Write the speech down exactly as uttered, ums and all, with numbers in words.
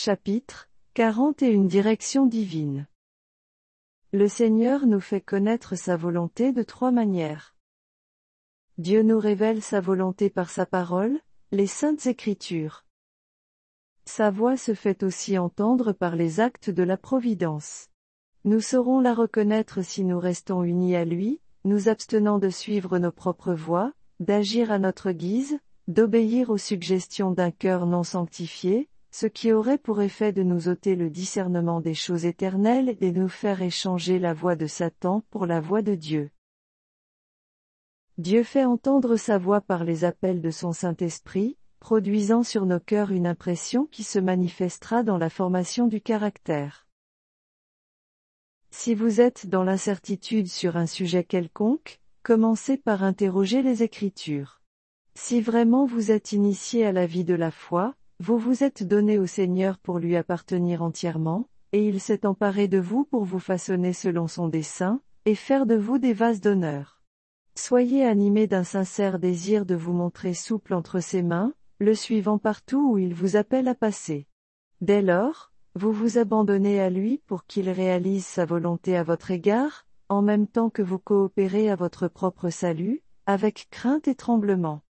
Chapitre quarante et une Direction divine. Le Seigneur nous fait connaître sa volonté de trois manières. Dieu nous révèle sa volonté par sa parole, les Saintes Écritures. Sa voix se fait aussi entendre par les actes de la providence. Nous saurons la reconnaître si nous restons unis à lui, nous abstenant de suivre nos propres voies, d'agir à notre guise, d'obéir aux suggestions d'un cœur non sanctifié, ce qui aurait pour effet de nous ôter le discernement des choses éternelles et nous faire échanger la voix de Satan pour la voix de Dieu. Dieu fait entendre sa voix par les appels de son Saint-Esprit, produisant sur nos cœurs une impression qui se manifestera dans la formation du caractère. Si vous êtes dans l'incertitude sur un sujet quelconque, commencez par interroger les Écritures. Si vraiment vous êtes initié à la vie de la foi, vous vous êtes donné au Seigneur pour lui appartenir entièrement, et il s'est emparé de vous pour vous façonner selon son dessein, et faire de vous des vases d'honneur. Soyez animés d'un sincère désir de vous montrer souple entre ses mains, le suivant partout où il vous appelle à passer. Dès lors, vous vous abandonnez à lui pour qu'il réalise sa volonté à votre égard, en même temps que vous coopérez à votre propre salut, avec crainte et tremblement.